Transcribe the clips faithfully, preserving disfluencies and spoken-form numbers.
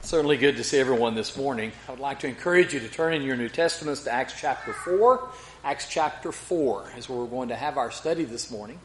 Certainly good to see everyone this morning. I would like to encourage you to turn in your New Testaments to Acts chapter four. Acts chapter four is where we're going to have our study this morning.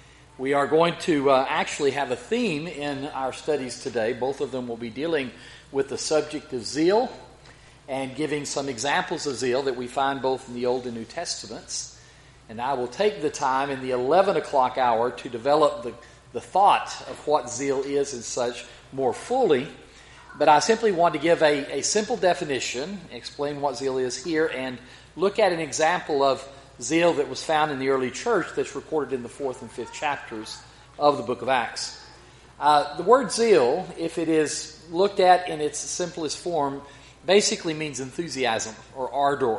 We are going to uh, actually have a theme in our studies today. Both of them will be dealing with the subject of zeal and giving some examples of zeal that we find both in the Old and New Testaments. And I will take the time in the eleven o'clock hour to develop the, the thought of what zeal is and such more fully. But I simply want to give a, a simple definition, explain what zeal is here, and look at an example of zeal that was found in the early church that's recorded in the fourth and fifth chapters of the book of Acts. Uh, the word zeal, if it is looked at in its simplest form, basically means enthusiasm or ardor.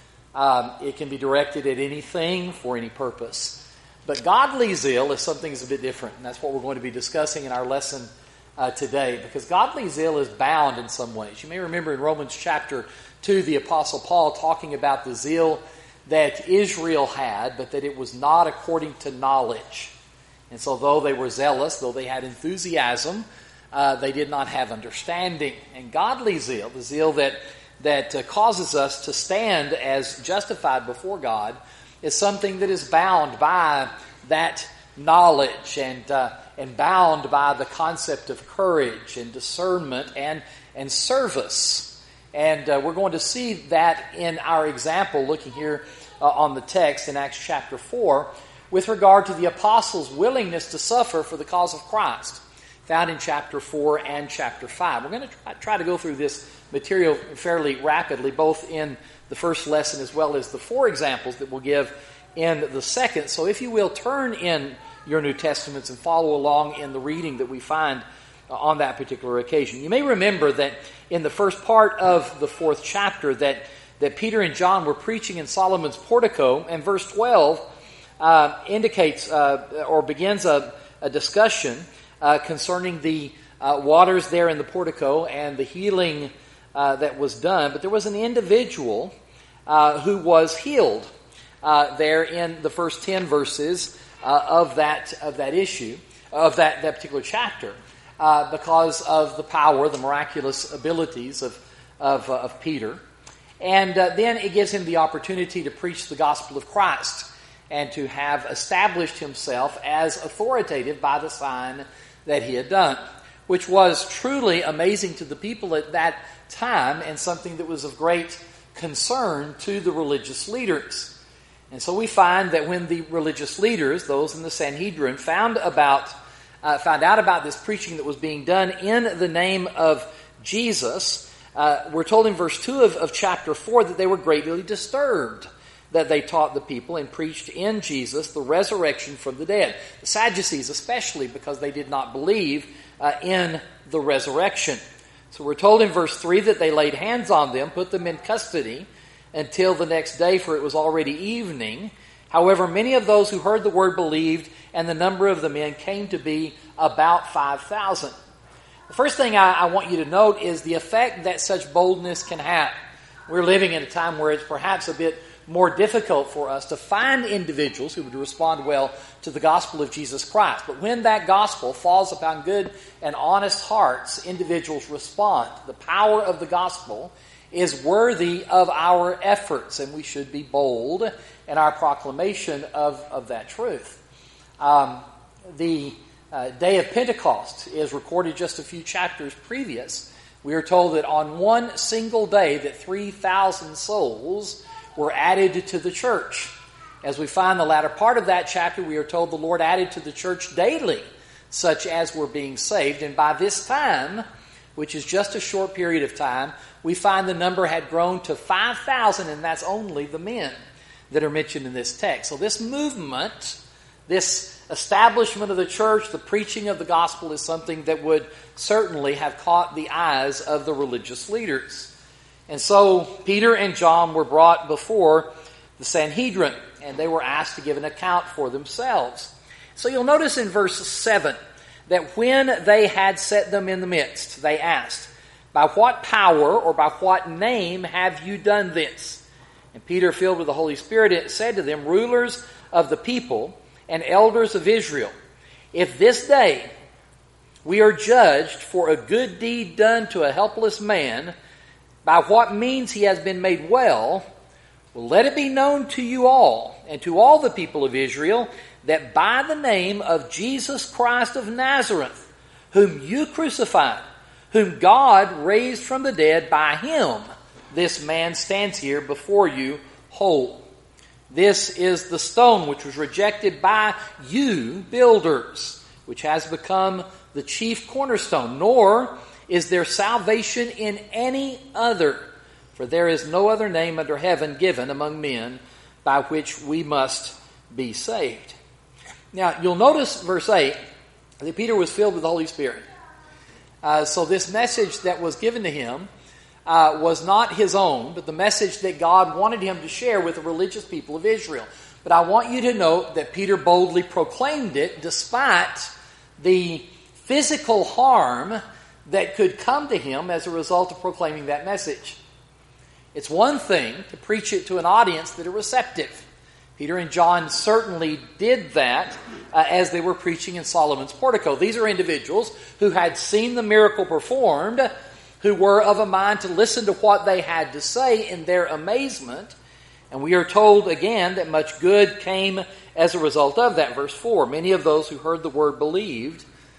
Um, it can be directed at anything for any purpose. But godly zeal is something that's a bit different, and that's what we're going to be discussing in our lesson Uh, today, because godly zeal is bound in some ways. You may remember in Romans chapter two, the Apostle Paul talking about the zeal that Israel had, but that it was not according to knowledge. And so though they were zealous, though they had enthusiasm, uh, they did not have understanding. And godly zeal, the zeal that, that uh, causes us to stand as justified before God, is something that is bound by that knowledge and uh, and bound by the concept of courage and discernment and, and service. And uh, we're going to see that in our example, looking here uh, on the text in Acts chapter four, with regard to the apostles' willingness to suffer for the cause of Christ, found in chapter four and chapter five. We're going to try, try to go through this material fairly rapidly, both in the first lesson as well as the four examples that we'll give in the second. So if you will, turn in your New Testaments and follow along in the reading that we find uh, on that particular occasion. You may remember that in the first part of the fourth chapter that, that Peter and John were preaching in Solomon's portico, and verse twelve uh, indicates uh, or begins a, a discussion uh, concerning the uh, waters there in the portico and the healing uh, that was done. But there was an individual uh, who was healed uh, there in the first ten verses Uh, of that of that issue, of that, that particular chapter, uh, because of the power, the miraculous abilities of of, uh, of Peter. And uh, then it gives him the opportunity to preach the gospel of Christ and to have established himself as authoritative by the sign that he had done, which was truly amazing to the people at that time and something that was of great concern to the religious leaders. And so we find that when the religious leaders, those in the Sanhedrin, found about uh, found out about this preaching that was being done in the name of Jesus, uh, we're told in verse two of, of chapter four that they were greatly disturbed that they taught the people and preached in Jesus the resurrection from the dead. The Sadducees especially, because they did not believe uh, in the resurrection. So we're told in verse three that they laid hands on them, put them in custody, until the next day, for it was already evening. However, many of those who heard the word believed, and the number of the men came to be about five thousand. The first thing I, I want you to note is the effect that such boldness can have. We're living in a time where it's perhaps a bit more difficult for us to find individuals who would respond well to the gospel of Jesus Christ. But when that gospel falls upon good and honest hearts, individuals respond. The power of the gospel is worthy of our efforts, and we should be bold in our proclamation of, of that truth. Um, the uh, day of Pentecost is recorded just a few chapters previous. We are told that on one single day that three thousand souls were added to the church. As we find the latter part of that chapter, we are told the Lord added to the church daily such as were being saved. And by this time, which is just a short period of time, we find the number had grown to five thousand, and that's only the men that are mentioned in this text. So this movement, this establishment of the church, the preaching of the gospel, is something that would certainly have caught the eyes of the religious leaders. And so Peter and John were brought before the Sanhedrin, and they were asked to give an account for themselves. So you'll notice in verse seven that when they had set them in the midst, they asked, "By what power or by what name have you done this?" And Peter, filled with the Holy Spirit, said to them, "Rulers of the people and elders of Israel, if this day we are judged for a good deed done to a helpless man, by what means he has been made well, well, let it be known to you all, and to all the people of Israel, that by the name of Jesus Christ of Nazareth, whom you crucified, whom God raised from the dead, by him this man stands here before you whole. This is the stone which was rejected by you builders, which has become the chief cornerstone. Nor is there salvation in any other, for there is no other name under heaven given among men by which we must be saved. Now, you'll notice verse eight that Peter was filled with the Holy Spirit. Uh, so this message that was given to him uh, was not his own, but the message that God wanted him to share with the religious people of Israel. But I want you to note that Peter boldly proclaimed it despite the physical harm that could come to him as a result of proclaiming that message. It's one thing to preach it to an audience that are receptive. Peter and John certainly did that uh, as they were preaching in Solomon's portico. These are individuals who had seen the miracle performed, who were of a mind to listen to what they had to say in their amazement. And we are told again that much good came as a result of that. Verse four, many of those who heard the word believed,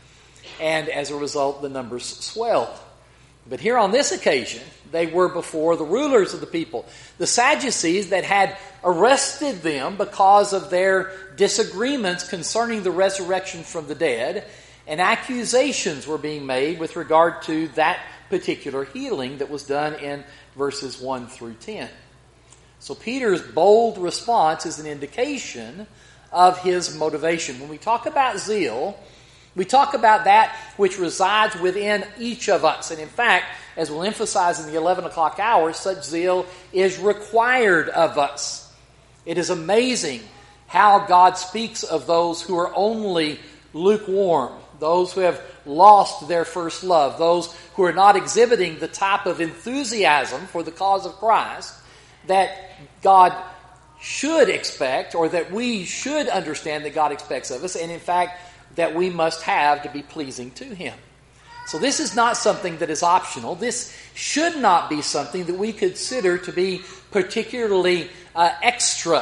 and as a result the numbers swelled. But here on this occasion, they were before the rulers of the people, the Sadducees that had arrested them because of their disagreements concerning the resurrection from the dead, and accusations were being made with regard to that particular healing that was done in verses one through ten. So Peter's bold response is an indication of his motivation. When we talk about zeal, we talk about that which resides within each of us. And in fact, as we'll emphasize in the eleven o'clock hour, such zeal is required of us. It is amazing how God speaks of those who are only lukewarm, those who have lost their first love, those who are not exhibiting the type of enthusiasm for the cause of Christ that God should expect, or that we should understand that God expects of us, and in fact, that we must have to be pleasing to Him. So this is not something that is optional. This should not be something that we consider to be particularly uh, extra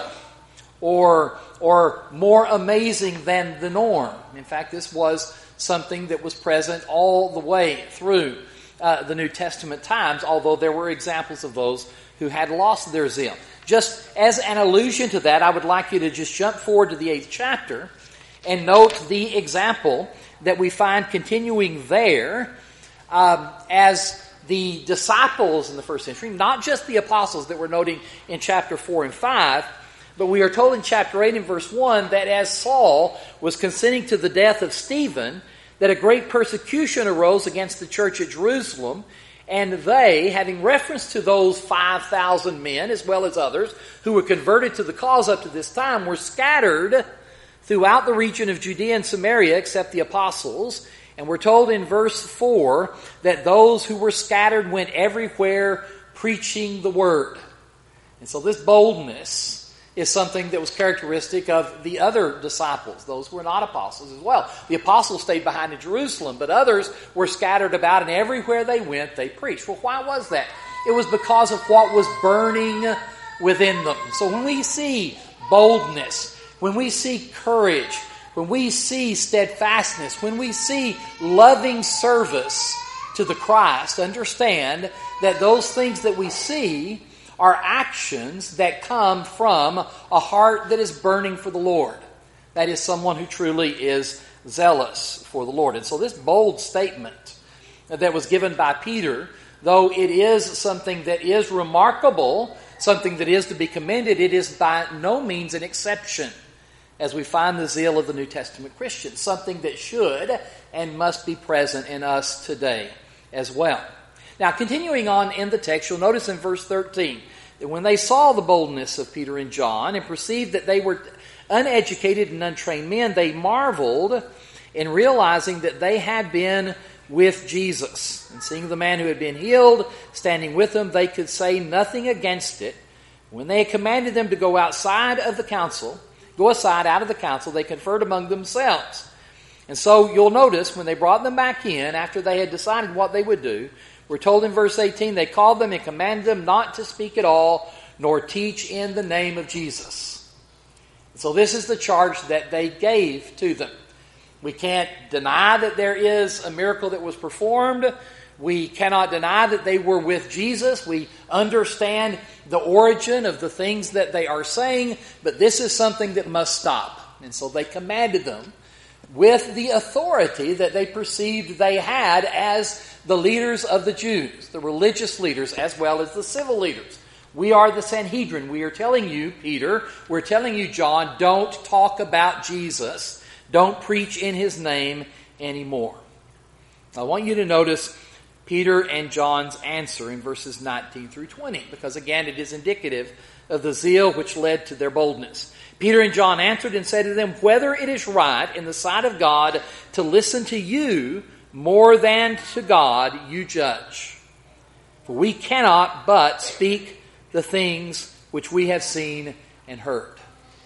or, or more amazing than the norm. In fact, this was something that was present all the way through uh, the New Testament times, although there were examples of those who had lost their zeal. Just as an allusion to that, I would like you to just jump forward to the eighth chapter and note the example that we find continuing there um, as the disciples in the first century, not just the apostles that we're noting in chapter four and five, but we are told in chapter eight and verse one that as Saul was consenting to the death of Stephen, that a great persecution arose against the church at Jerusalem, and they, having reference to those five thousand men as well as others who were converted to the cause up to this time, were scattered throughout the region of Judea and Samaria except the apostles. And we're told in verse four that those who were scattered went everywhere preaching the word. And so this boldness is something that was characteristic of the other disciples, those who were not apostles as well. The apostles stayed behind in Jerusalem, but others were scattered about, and everywhere they went, they preached. Well, why was that? It was because of what was burning within them. So when we see boldness, when we see courage, when we see steadfastness, when we see loving service to the Christ, understand that those things that we see are actions that come from a heart that is burning for the Lord. That is someone who truly is zealous for the Lord. And so this bold statement that was given by Peter, though it is something that is remarkable, something that is to be commended, it is by no means an exception as we find the zeal of the New Testament Christians, something that should and must be present in us today as well. Now, continuing on in the text, you'll notice in verse thirteen that when they saw the boldness of Peter and John and perceived that they were uneducated and untrained men, they marveled in realizing that they had been with Jesus. And seeing the man who had been healed standing with them, they could say nothing against it. When they had commanded them to go outside of the council, go aside out of the council, they conferred among themselves And so you'll notice when they brought them back in, after they had decided what they would do, we're told in verse eighteen, they called them and commanded them not to speak at all, nor teach in the name of Jesus. So this is the charge that they gave to them. We can't deny that there is a miracle that was performed. We cannot deny that they were with Jesus. We understand the origin of the things that they are saying, but this is something that must stop. And so they commanded them with the authority that they perceived they had as the leaders of the Jews, the religious leaders as well as the civil leaders. We are the Sanhedrin. We are telling you, Peter, we're telling you, John, don't talk about Jesus. Don't preach in his name anymore. I want you to notice Peter and John's answer in verses nineteen through twenty, because again it is indicative of the zeal which led to their boldness. Peter and John answered and said to them, whether it is right in the sight of God to listen to you more than to God, you judge. For we cannot but speak the things which we have seen and heard.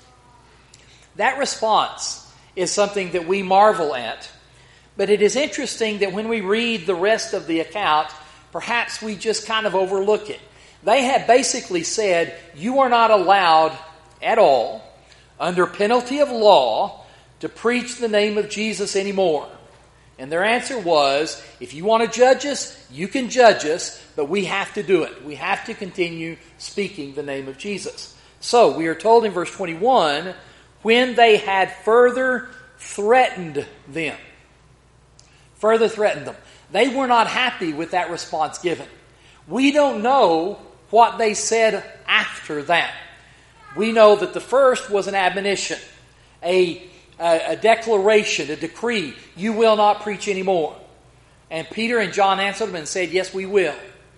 That response is something that we marvel at. But it is interesting that when we read the rest of the account, perhaps we just kind of overlook it. They had basically said, you are not allowed at all, under penalty of law, to preach the name of Jesus anymore. And their answer was, if you want to judge us, you can judge us, but we have to do it. We have to continue speaking the name of Jesus. So we are told in verse twenty-one, when they had further threatened them. Further threatened them. They were not happy with that response given. We don't know what they said after that. We know that the first was an admonition, a, a, a declaration, a decree. You will not preach anymore. And Peter and John answered them and said, yes, we will.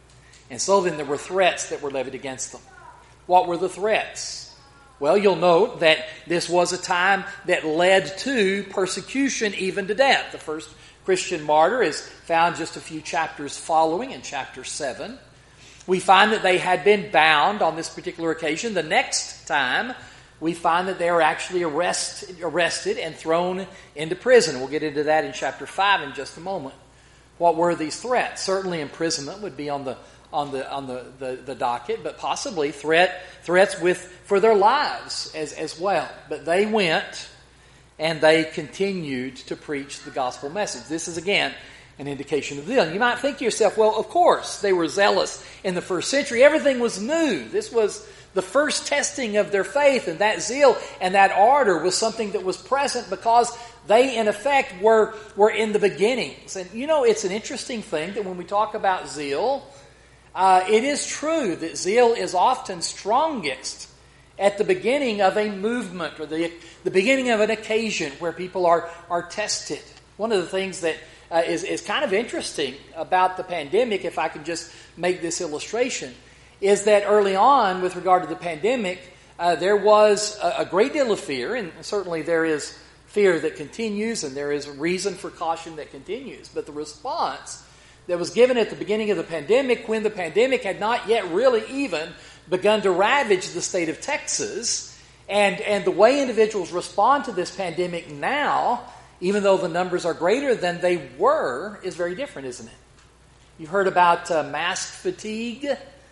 And so then there were threats that were levied against them. What were the threats? Well, you'll note that this was a time that led to persecution, even to death. The first Christian martyr is found just a few chapters following in chapter seven. We find that they had been bound on this particular occasion. The next time, we find that they were actually arrest, arrested and thrown into prison. We'll get into that in chapter five in just a moment. What were these threats? Certainly imprisonment would be on the on the on the, the, the docket, but possibly threat threats with for their lives as, as well. But they went and they continued to preach the gospel message. This is, again, an indication of them. You might think to yourself, well, of course, they were zealous in the first century. Everything was new. This was the first testing of their faith, and that zeal and that ardor was something that was present because they, in effect, were, were in the beginnings. And, you know, it's an interesting thing that when we talk about zeal, uh, it is true that zeal is often strongest at the beginning of a movement or the, the beginning of an occasion where people are, are tested. One of the things that uh, is, is kind of interesting about the pandemic, if I can just make this illustration, is that early on with regard to the pandemic, uh, there was a, a great deal of fear, and certainly there is fear that continues and there is reason for caution that continues. But the response that was given at the beginning of the pandemic, when the pandemic had not yet really even begun to ravage the state of Texas, and, and the way individuals respond to this pandemic now, even though the numbers are greater than they were, is very different, isn't it? You've heard about uh, mask fatigue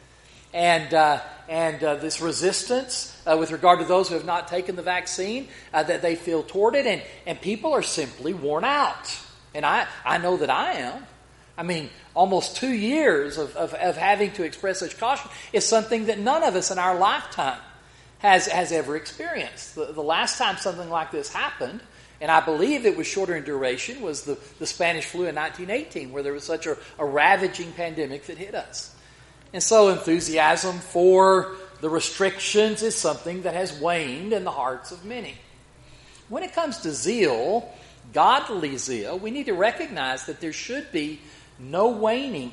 and uh, and uh, this resistance uh, with regard to those who have not taken the vaccine, uh, that they feel toward it, and, and people are simply worn out. And I, I know that I am. I mean, almost two years of, of, of having to express such caution is something that none of us in our lifetime has, has ever experienced. The, the last time something like this happened, and I believe it was shorter in duration, was the, the Spanish flu in nineteen eighteen, where there was such a, a ravaging pandemic that hit us. And so enthusiasm for the restrictions is something that has waned in the hearts of many. When it comes to zeal, godly zeal, we need to recognize that there should be no waning.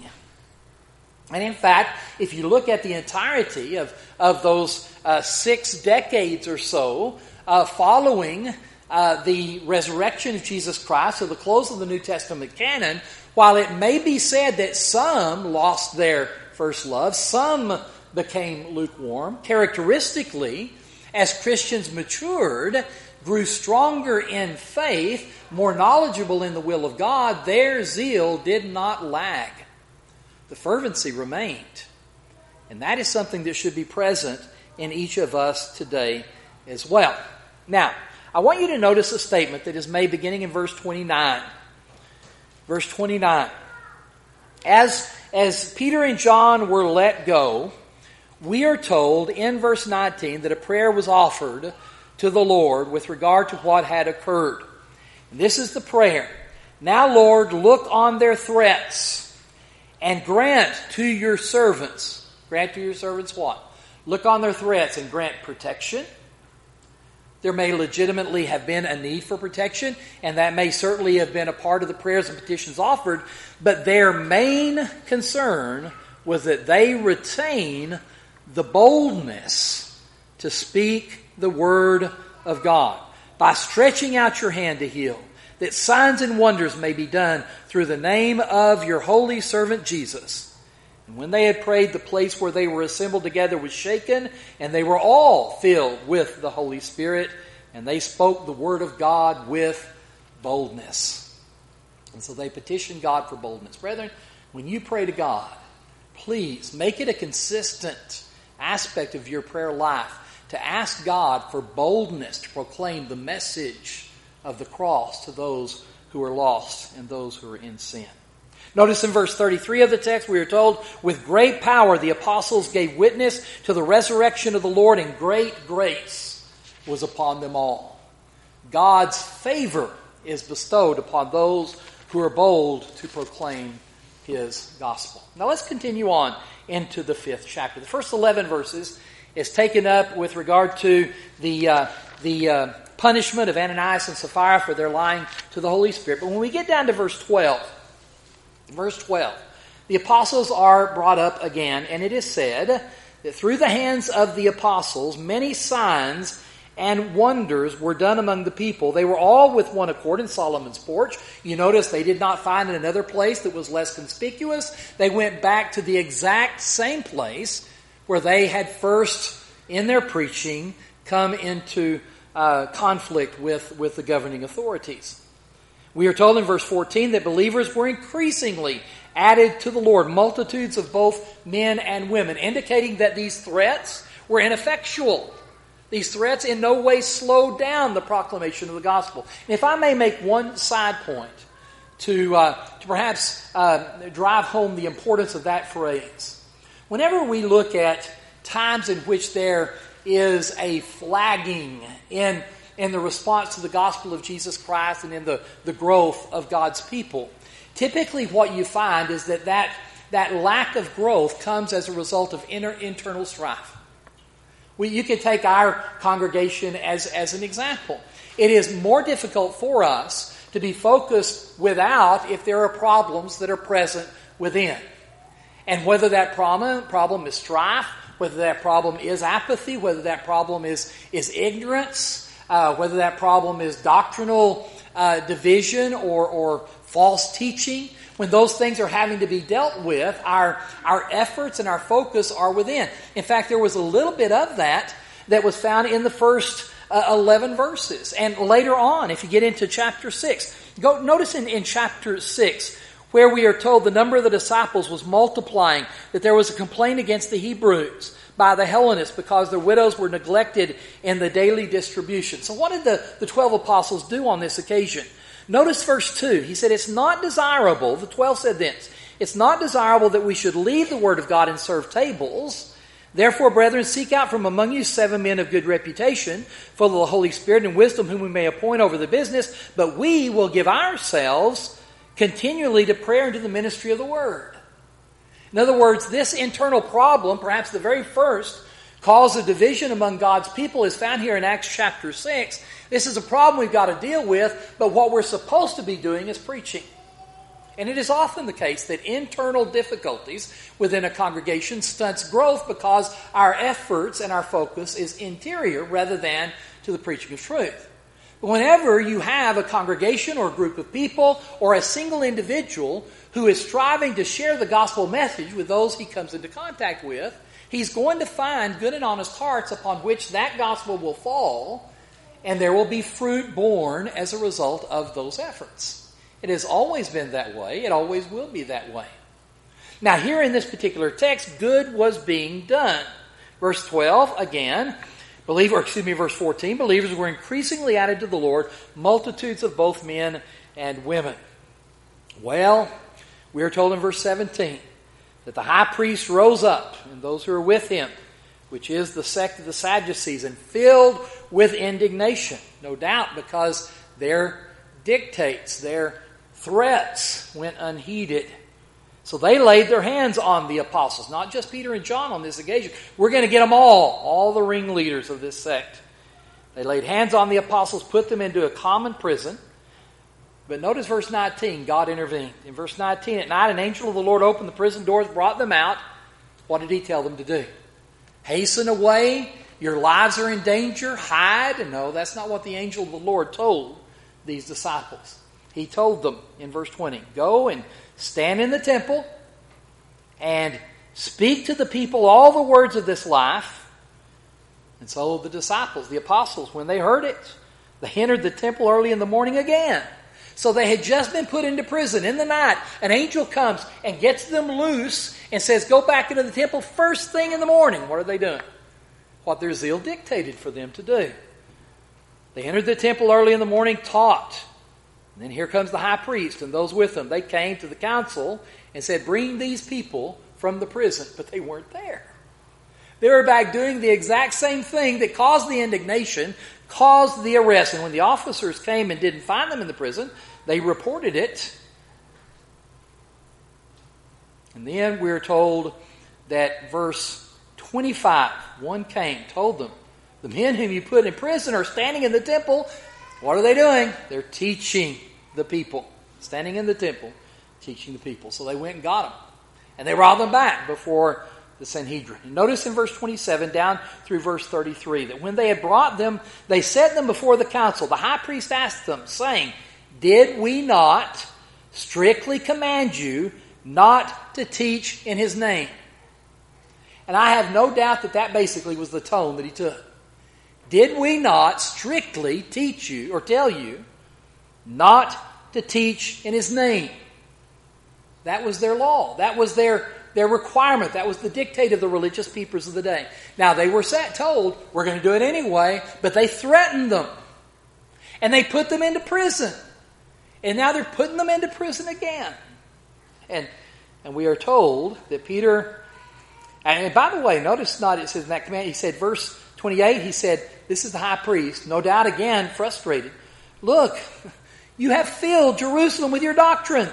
And in fact, if you look at the entirety of, of those uh, six decades or so uh, following uh, the resurrection of Jesus Christ, so the close of the New Testament canon, while it may be said that some lost their first love, some became lukewarm, characteristically, as Christians matured, grew stronger in faith, more knowledgeable in the will of God, their zeal did not lag. The fervency remained. And that is something that should be present in each of us today as well. Now, I want you to notice a statement that is made beginning in verse twenty-nine. Verse twenty-nine. As, as Peter and John were let go, we are told in verse nineteen that a prayer was offered to the Lord with regard to what had occurred. And this is the prayer. Now, Lord, look on their threats and grant to your servants. Grant to your servants what? Look on their threats and grant protection. There may legitimately have been a need for protection, and that may certainly have been a part of the prayers and petitions offered, but their main concern was that they retain the boldness to speak the word of God by stretching out your hand to heal, that signs and wonders may be done through the name of your holy servant Jesus. And when they had prayed, the place where they were assembled together was shaken, and they were all filled with the Holy Spirit, and they spoke the word of God with boldness. And so they petitioned God for boldness. Brethren, when you pray to God, please make it a consistent aspect of your prayer life to ask God for boldness to proclaim the message of the cross to those who are lost and those who are in sin. Notice in verse thirty-three of the text, we are told, with great power the apostles gave witness to the resurrection of the Lord, and great grace was upon them all. God's favor is bestowed upon those who are bold to proclaim His gospel. Now let's continue on into the fifth chapter. The first eleven verses is taken up with regard to the uh, the uh, punishment of Ananias and Sapphira for their lying to the Holy Spirit. But when we get down to verse twelve, verse twelve, the apostles are brought up again, and it is said that through the hands of the apostles many signs and wonders were done among the people. They were all with one accord in Solomon's porch. You notice they did not find another place that was less conspicuous. They went back to the exact same place where they had first, in their preaching, come into uh, conflict with, with the governing authorities. We are told in verse fourteen that believers were increasingly added to the Lord, multitudes of both men and women, indicating that these threats were ineffectual. These threats in no way slowed down the proclamation of the gospel. And if I may make one side point to, uh, to perhaps uh, drive home the importance of that phrase. Whenever we look at times in which there is a flagging in, in the response to the gospel of Jesus Christ and in the, the growth of God's people, typically what you find is that that, that lack of growth comes as a result of inner, internal strife. We, you can take our congregation as, as an example. It is more difficult for us to be focused without if there are problems that are present within. And whether that problem, problem is strife, whether that problem is apathy, whether that problem is, is ignorance, uh, whether that problem is doctrinal uh, division or, or false teaching, when those things are having to be dealt with, our, our efforts and our focus are within. In fact, there was a little bit of that that was found in the first uh, eleven verses. And later on, if you get into chapter six, go notice in, in chapter six, where we are told the number of the disciples was multiplying, that there was a complaint against the Hebrews by the Hellenists because their widows were neglected in the daily distribution. So what did the, the twelve apostles do on this occasion? Notice verse two. He said, it's not desirable, the twelve said this, it's not desirable that we should leave the word of God and serve tables. Therefore, brethren, seek out from among you seven men of good reputation, full of the Holy Spirit and wisdom, whom we may appoint over the business, but we will give ourselves continually to prayer and to the ministry of the word. In other words, this internal problem, perhaps the very first cause of division among God's people, is found here in Acts chapter six. This is a problem we've got to deal with, but what we're supposed to be doing is preaching. And it is often the case that internal difficulties within a congregation stunts growth because our efforts and our focus is interior rather than to the preaching of truth. Whenever you have a congregation or a group of people or a single individual who is striving to share the gospel message with those he comes into contact with, he's going to find good and honest hearts upon which that gospel will fall, and there will be fruit born as a result of those efforts. It has always been that way. It always will be that way. Now, here in this particular text, good was being done. Verse twelve, again, believe, or excuse me, verse fourteen, believers were increasingly added to the Lord, multitudes of both men and women. Well, we are told in verse seventeen that the high priest rose up, and those who were with him, which is the sect of the Sadducees, and filled with indignation, no doubt because their dictates, their threats went unheeded. So they laid their hands on the apostles, not just Peter and John on this occasion. We're going to get them all, all the ringleaders of this sect. They laid hands on the apostles, put them into a common prison. But notice verse nineteen, God intervened. In verse nineteen, at night an angel of the Lord opened the prison doors, brought them out. What did he tell them to do? Hasten away, your lives are in danger, hide. No, that's not what the angel of the Lord told these disciples. He told them in verse twenty, go and stand in the temple and speak to the people all the words of this life. And so the disciples, the apostles, when they heard it, they entered the temple early in the morning again. So they had just been put into prison in the night. An angel comes and gets them loose and says, go back into the temple first thing in the morning. What are they doing? What their zeal dictated for them to do. They entered the temple early in the morning, taught. And then here comes the high priest and those with him. They came to the council and said, bring these people from the prison. But they weren't there. They were back doing the exact same thing that caused the indignation, caused the arrest. And when the officers came and didn't find them in the prison, they reported it. And then we're told that verse twenty-five, one came, told them, the men whom you put in prison are standing in the temple. What are they doing? They're teaching the people. Standing in the temple, teaching the people. So they went and got them. And they brought them back before the Sanhedrin. And notice in verse twenty-seven down through verse thirty-three that when they had brought them, they set them before the council. The high priest asked them, saying, did we not strictly command you not to teach in his name? And I have no doubt that that basically was the tone that he took. Did we not strictly teach you or tell you not to teach in his name? That was their law. That was their, their requirement. That was the dictate of the religious peoples of the day. Now they were set, told, we're going to do it anyway, but they threatened them. And they put them into prison. And now they're putting them into prison again. And and we are told that Peter, and by the way, notice not, it says in that command, he said, verse twenty-eight, he said, this is the high priest, no doubt again frustrated. Look, you have filled Jerusalem with your doctrine.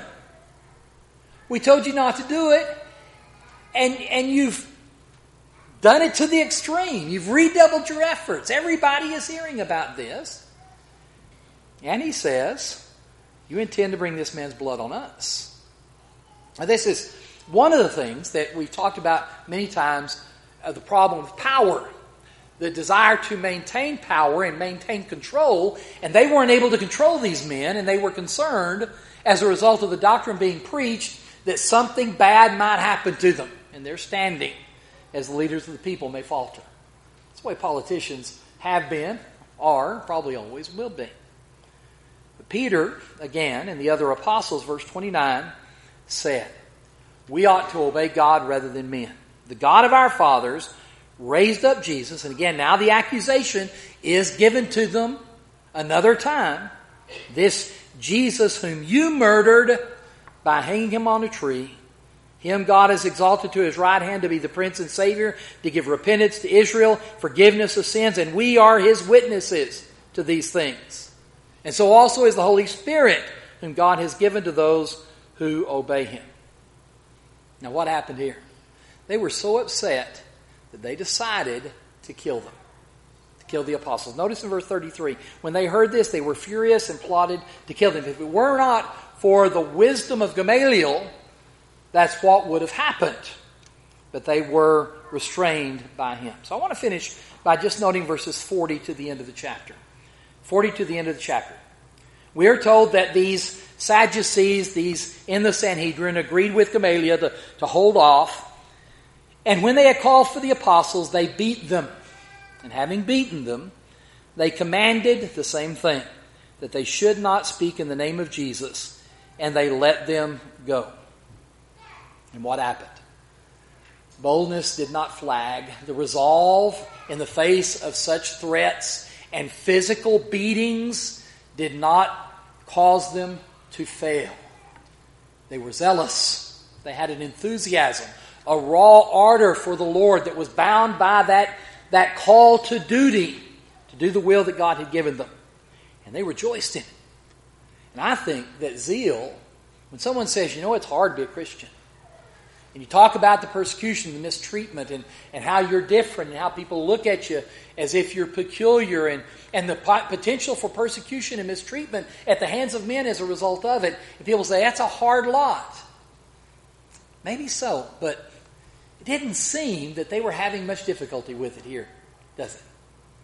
We told you not to do it, and, and you've done it to the extreme. You've redoubled your efforts. Everybody is hearing about this. And he says, you intend to bring this man's blood on us. Now, this is one of the things that we've talked about many times, uh, the problem of power. The desire to maintain power and maintain control. And they weren't able to control these men, and they were concerned as a result of the doctrine being preached that something bad might happen to them. And their standing as the leaders of the people may falter. That's the way politicians have been, are, probably always will be. But Peter, again, and the other apostles, verse twenty-nine, said, we ought to obey God rather than men. The God of our fathers raised up Jesus, and again, now the accusation is given to them another time. This Jesus whom you murdered by hanging him on a tree, him God has exalted to his right hand to be the Prince and Savior, to give repentance to Israel, forgiveness of sins, and we are his witnesses to these things. And so also is the Holy Spirit, whom God has given to those who obey him. Now what happened here? They were so upset that they decided to kill them, to kill the apostles. Notice in verse thirty-three, when they heard this, they were furious and plotted to kill them. If it were not for the wisdom of Gamaliel, that's what would have happened. But they were restrained by him. So I want to finish by just noting verses forty to the end of the chapter. forty to the end of the chapter. We are told that these Sadducees, these in the Sanhedrin, agreed with Gamaliel to, to hold off. And when they had called for the apostles, they beat them. And having beaten them, they commanded the same thing, that they should not speak in the name of Jesus, and they let them go. And what happened? Boldness did not flag. The resolve in the face of such threats and physical beatings did not cause them to fail. They were zealous. They had an enthusiasm, a raw ardor for the Lord that was bound by that, that call to duty, to do the will that God had given them. And they rejoiced in it. And I think that zeal, when someone says, you know, it's hard to be a Christian, and you talk about the persecution, the mistreatment, and, and how you're different, and how people look at you as if you're peculiar, and, and the po- potential for persecution and mistreatment at the hands of men as a result of it, and people say, that's a hard lot. Maybe so, but it didn't seem that they were having much difficulty with it here, does it?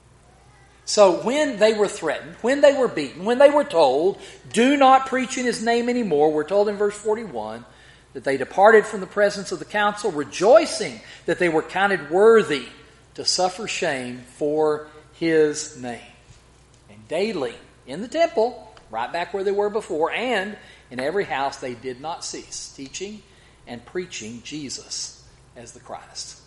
So when they were threatened, when they were beaten, when they were told, do not preach in his name anymore, we're told in verse forty-one, that they departed from the presence of the council, rejoicing that they were counted worthy to suffer shame for his name. And daily in the temple, right back where they were before, and in every house they did not cease teaching and preaching Jesus as the Christ.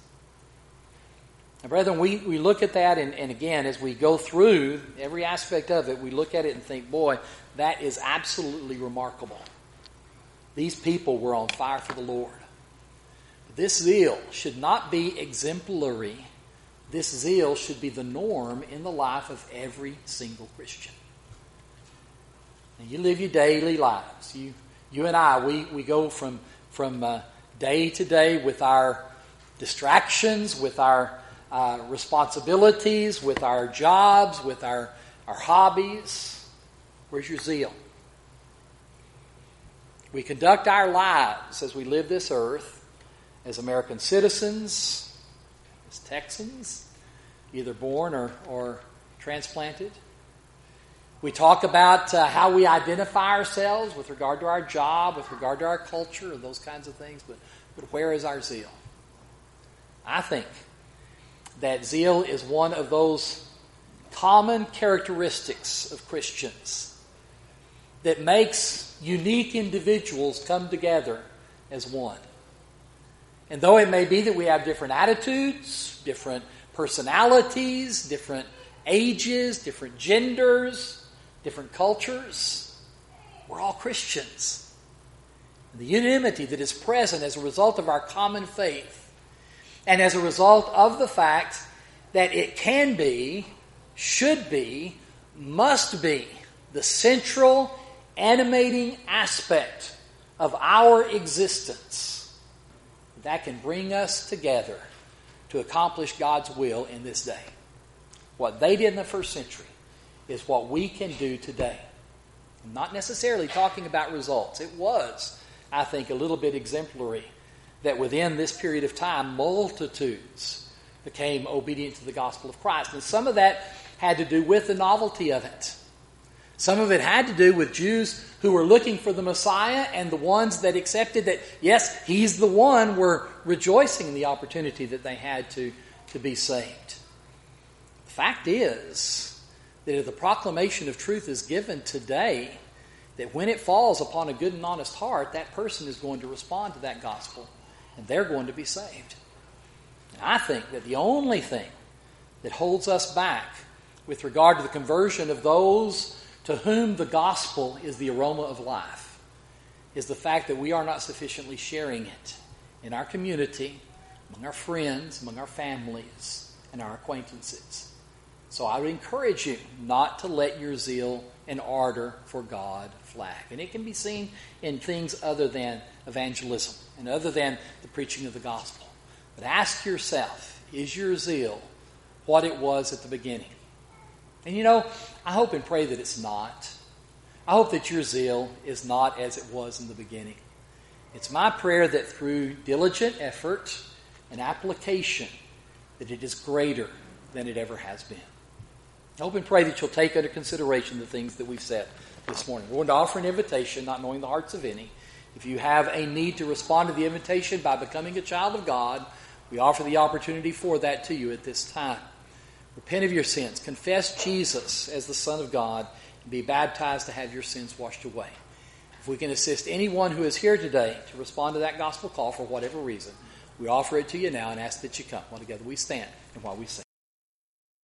Now, brethren, we, we look at that, and, and again, as we go through every aspect of it, we look at it and think, boy, that is absolutely remarkable. These people were on fire for the Lord. This zeal should not be exemplary. This zeal should be the norm in the life of every single Christian. And you live your daily lives. You, you and I, we, we go from, from uh, day to day with our distractions, with our uh, responsibilities, with our jobs, with our, our hobbies. Where's your zeal? We conduct our lives as we live this earth as American citizens, as Texans, either born or, or transplanted. We talk about uh, how we identify ourselves with regard to our job, with regard to our culture, and those kinds of things. But, but where is our zeal? I think that zeal is one of those common characteristics of Christians that makes unique individuals come together as one. And though it may be that we have different attitudes, different personalities, different ages, different genders, different cultures, we're all Christians. The unanimity that is present as a result of our common faith, and as a result of the fact that it can be, should be, must be the central animating aspect of our existence that can bring us together to accomplish God's will in this day. What they did in the first century is what we can do today. I'm not necessarily talking about results. It was, I think, a little bit exemplary that within this period of time, multitudes became obedient to the gospel of Christ. And some of that had to do with the novelty of it. Some of it had to do with Jews who were looking for the Messiah, and the ones that accepted that, yes, he's the one, were rejoicing in the opportunity that they had to, to be saved. The fact is that if the proclamation of truth is given today, that when it falls upon a good and honest heart, that person is going to respond to that gospel, and they're going to be saved. And I think that the only thing that holds us back with regard to the conversion of those to whom the gospel is the aroma of life is the fact that we are not sufficiently sharing it in our community, among our friends, among our families, and our acquaintances. So I would encourage you not to let your zeal and ardor for God flag. And it can be seen in things other than evangelism and other than the preaching of the gospel. But ask yourself, is your zeal what it was at the beginning? And you know, I hope and pray that it's not. I hope that your zeal is not as it was in the beginning. It's my prayer that through diligent effort and application, that it is greater than it ever has been. I hope and pray that you'll take under consideration the things that we've said this morning. We're going to offer an invitation, not knowing the hearts of any. If you have a need to respond to the invitation by becoming a child of God, we offer the opportunity for that to you at this time. repent of your sins, confess Jesus as the Son of God, and be baptized to have your sins washed away. If we can assist anyone who is here today to respond to that gospel call for whatever reason, we offer it to you now and ask that you come. While together we stand and while we sing.